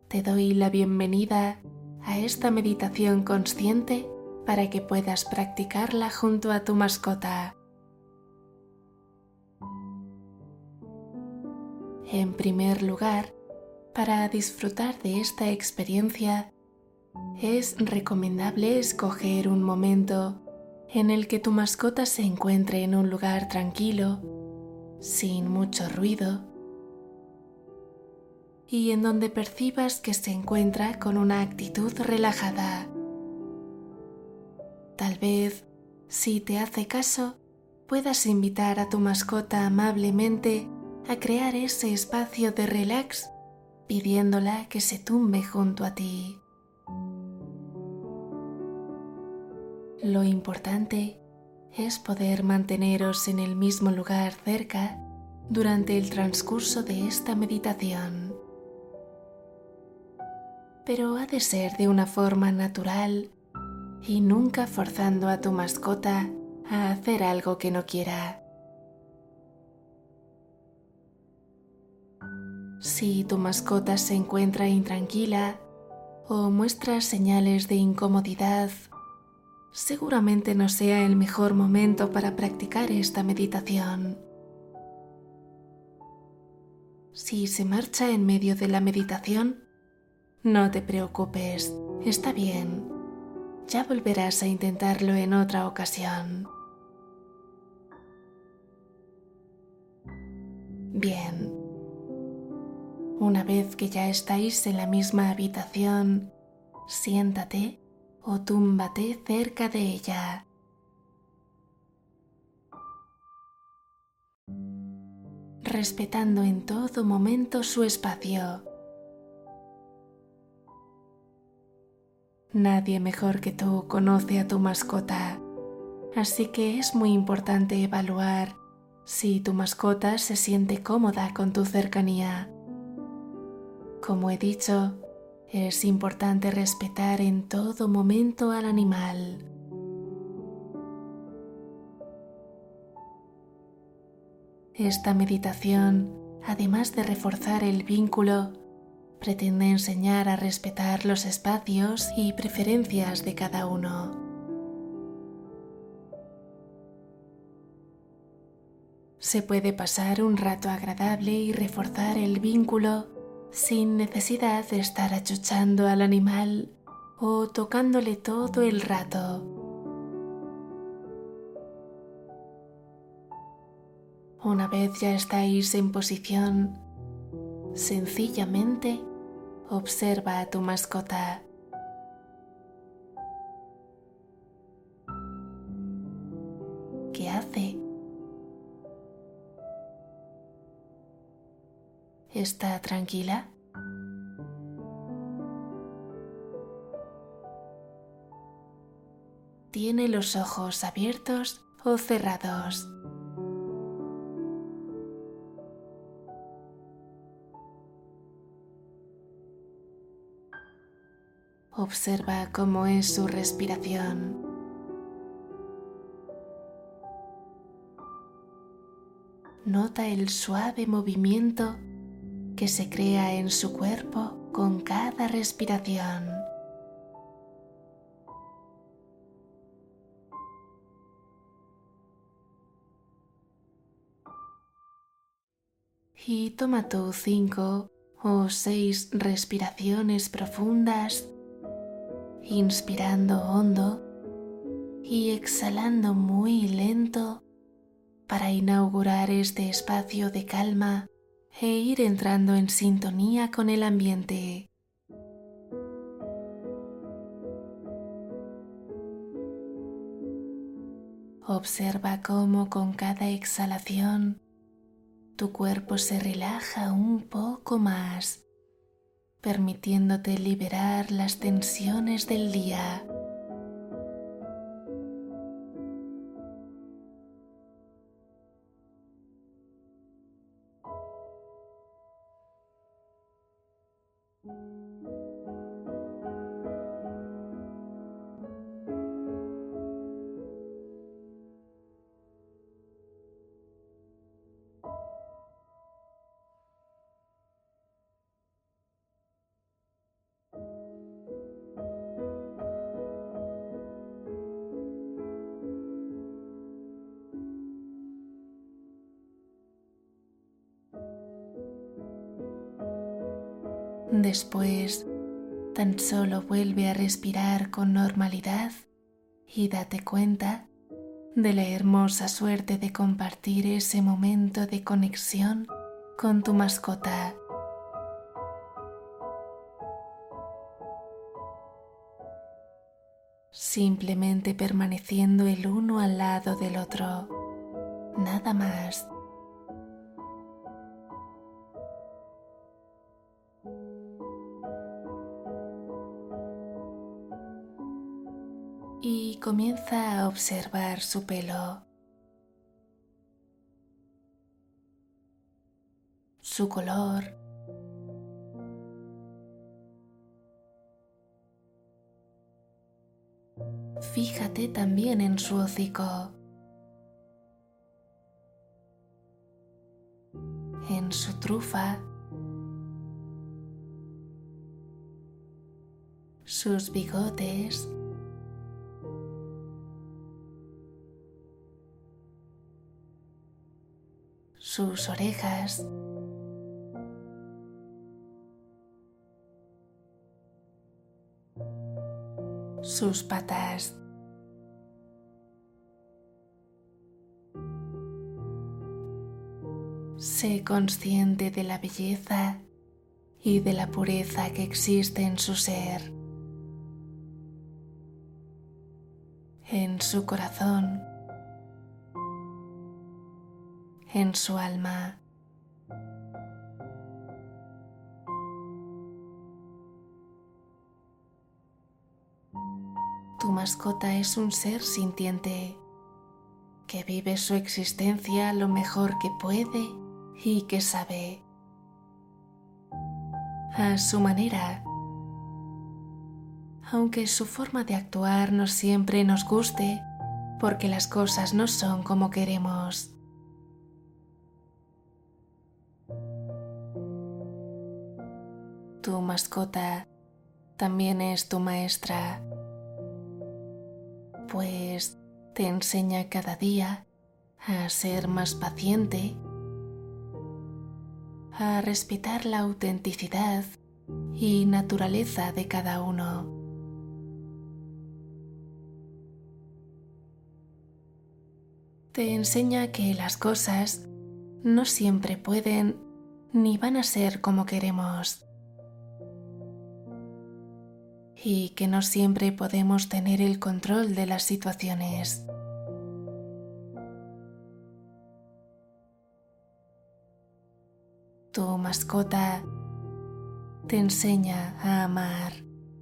te doy la bienvenida a esta meditación consciente para que puedas practicarla junto a tu mascota. En primer lugar, para disfrutar de esta experiencia, es recomendable escoger un momento en el que tu mascota se encuentre en un lugar tranquilo, sin mucho ruido, y en donde percibas que se encuentra con una actitud relajada. Tal vez, si te hace caso, puedas invitar a tu mascota amablemente a crear ese espacio de relax, pidiéndola que se tumbe junto a ti. Lo importante es poder manteneros en el mismo lugar cerca durante el transcurso de esta meditación. Pero ha de ser de una forma natural y nunca forzando a tu mascota a hacer algo que no quiera. Si tu mascota se encuentra intranquila o muestra señales de incomodidad, seguramente no sea el mejor momento para practicar esta meditación. Si se marcha en medio de la meditación, no te preocupes, está bien. Ya volverás a intentarlo en otra ocasión. Bien. Una vez que ya estáis en la misma habitación, siéntate o túmbate cerca de ella. Respetando en todo momento su espacio. Nadie mejor que tú conoce a tu mascota, así que es muy importante evaluar si tu mascota se siente cómoda con tu cercanía. Como he dicho, es importante respetar en todo momento al animal. Esta meditación, además de reforzar el vínculo, pretende enseñar a respetar los espacios y preferencias de cada uno. Se puede pasar un rato agradable y reforzar el vínculo sin necesidad de estar achuchando al animal o tocándole todo el rato. Una vez ya estáis en posición, sencillamente observa a tu mascota. ¿Qué hace? ¿Está tranquila? ¿Tiene los ojos abiertos o cerrados? Observa cómo es su respiración. Nota el suave movimiento que se crea en su cuerpo con cada respiración. Y toma tú 5 o 6 respiraciones profundas, inspirando hondo y exhalando muy lento para inaugurar este espacio de calma e ir entrando en sintonía con el ambiente. Observa cómo con cada exhalación tu cuerpo se relaja un poco más, permitiéndote liberar las tensiones del día. Después, tan solo vuelve a respirar con normalidad y date cuenta de la hermosa suerte de compartir ese momento de conexión con tu mascota. Simplemente permaneciendo el uno al lado del otro, nada más. Y comienza a observar su pelo, su color, fíjate también en su hocico, en su trufa, sus bigotes, sus orejas, sus patas. Sé consciente de la belleza y de la pureza que existe en su ser, en su corazón, en su alma. Tu mascota es un ser sintiente que vive su existencia lo mejor que puede y que sabe, a su manera. Aunque su forma de actuar no siempre nos guste, porque las cosas no son como queremos. Tu mascota también es tu maestra, pues te enseña cada día a ser más paciente, a respetar la autenticidad y naturaleza de cada uno. Te enseña que las cosas no siempre pueden ni van a ser como queremos, y que no siempre podemos tener el control de las situaciones. Tu mascota te enseña a amar,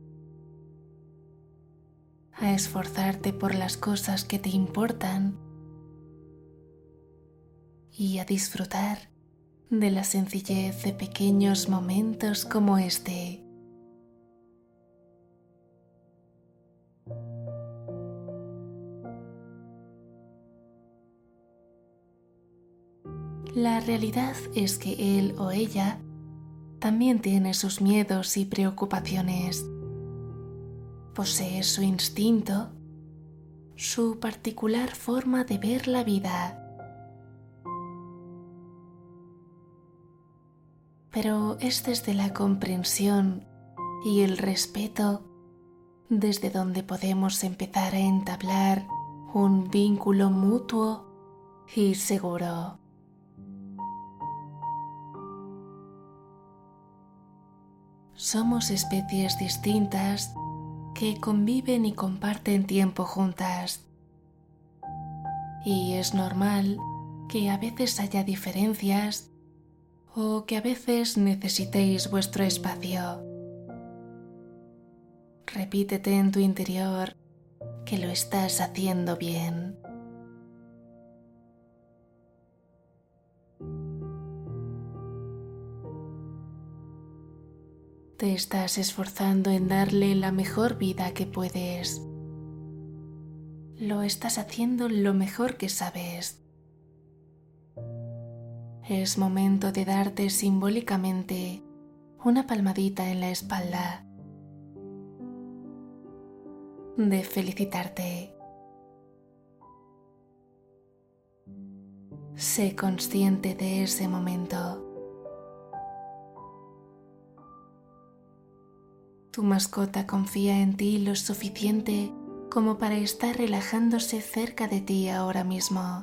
a esforzarte por las cosas que te importan y a disfrutar de la sencillez de pequeños momentos como este. La realidad es que él o ella también tiene sus miedos y preocupaciones. Posee su instinto, su particular forma de ver la vida. Pero es desde la comprensión y el respeto desde donde podemos empezar a entablar un vínculo mutuo y seguro. Somos especies distintas que conviven y comparten tiempo juntas. Y es normal que a veces haya diferencias o que a veces necesitéis vuestro espacio. Repítete en tu interior que lo estás haciendo bien. Te estás esforzando en darle la mejor vida que puedes. Lo estás haciendo lo mejor que sabes. Es momento de darte simbólicamente una palmadita en la espalda, de felicitarte. Sé consciente de ese momento. Tu mascota confía en ti lo suficiente como para estar relajándose cerca de ti ahora mismo,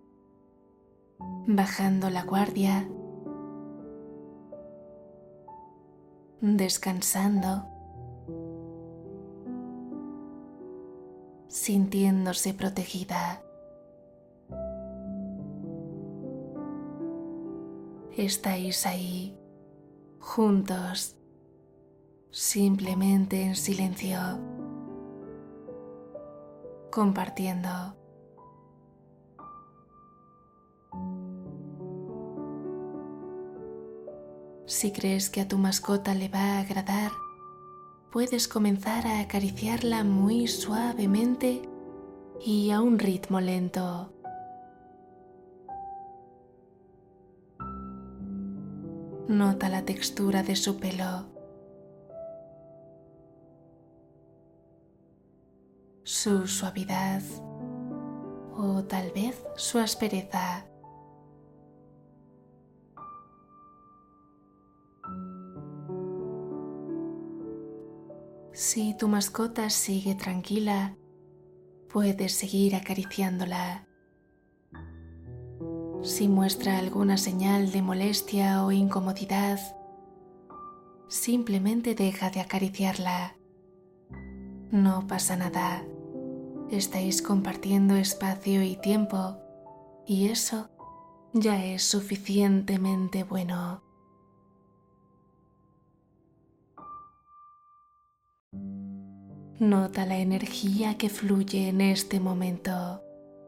bajando la guardia, descansando, sintiéndose protegida. Estáis ahí, juntos, simplemente en silencio, compartiendo. Si crees que a tu mascota le va a agradar, puedes comenzar a acariciarla muy suavemente y a un ritmo lento. Nota la textura de su pelo, su suavidad o tal vez su aspereza. Si tu mascota sigue tranquila, puedes seguir acariciándola. Si muestra alguna señal de molestia o incomodidad, simplemente deja de acariciarla. No pasa nada. Estáis compartiendo espacio y tiempo, y eso ya es suficientemente bueno. Nota la energía que fluye en este momento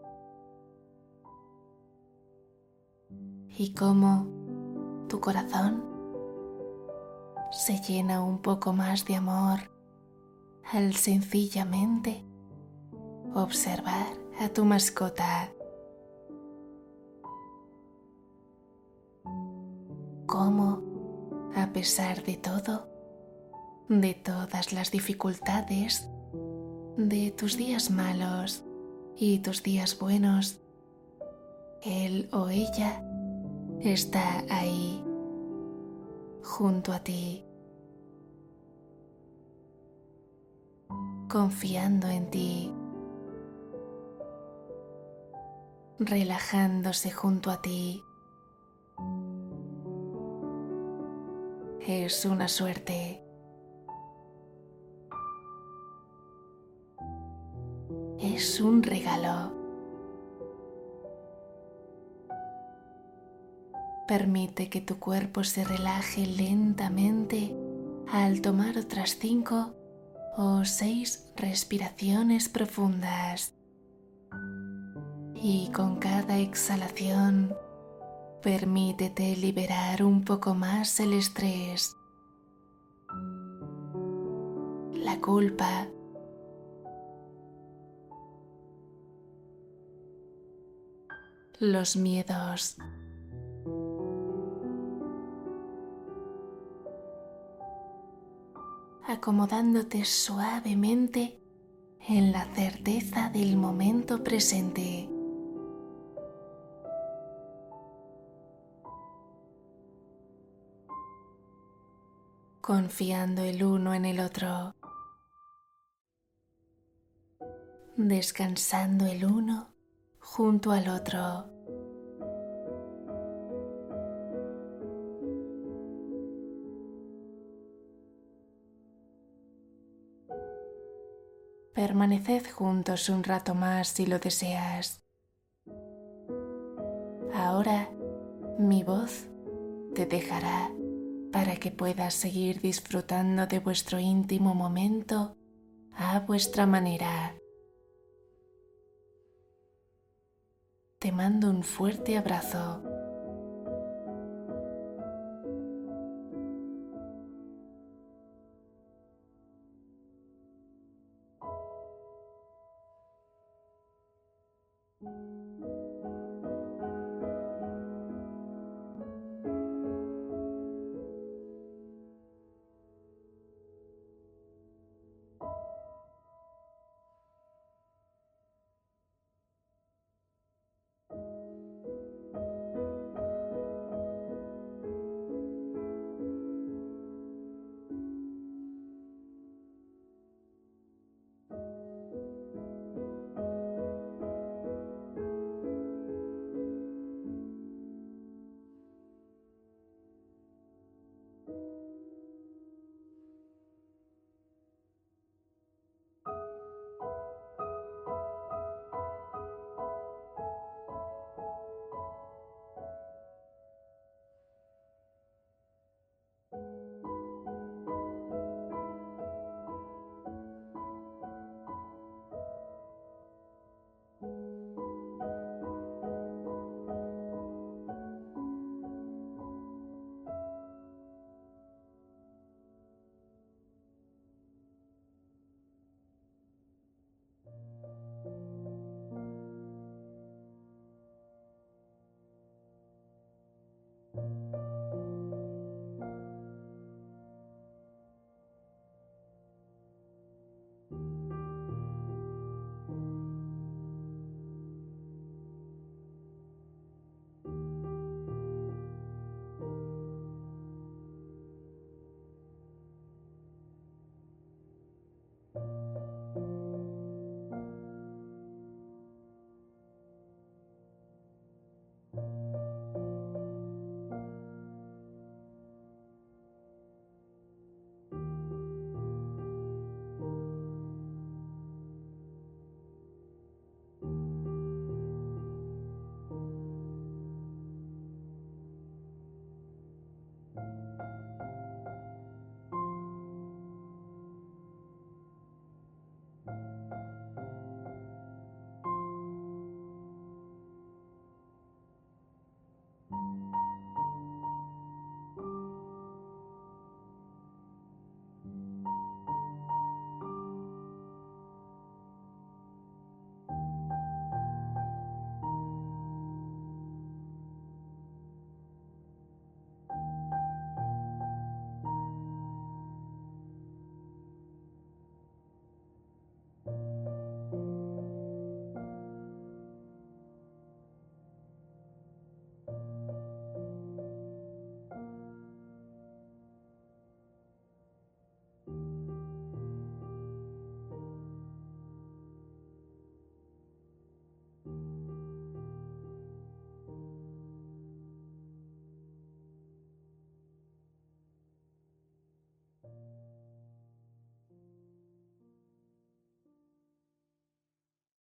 y cómo tu corazón se llena un poco más de amor al sencillamente observar a tu mascota. Cómo, a pesar de todo, de todas las dificultades, de tus días malos y tus días buenos, él o ella está ahí, junto a ti, confiando en ti, relajándose junto a ti. Es una suerte. Es un regalo. Permite que tu cuerpo se relaje lentamente al tomar otras 5 o 6 respiraciones profundas. Y con cada exhalación, permítete liberar un poco más el estrés, la culpa, los miedos. Acomodándote suavemente en la certeza del momento presente. Confiando el uno en el otro. Descansando el uno junto al otro. Permaneced juntos un rato más si lo deseas. Ahora mi voz te dejará para que puedas seguir disfrutando de vuestro íntimo momento a vuestra manera. Te mando un fuerte abrazo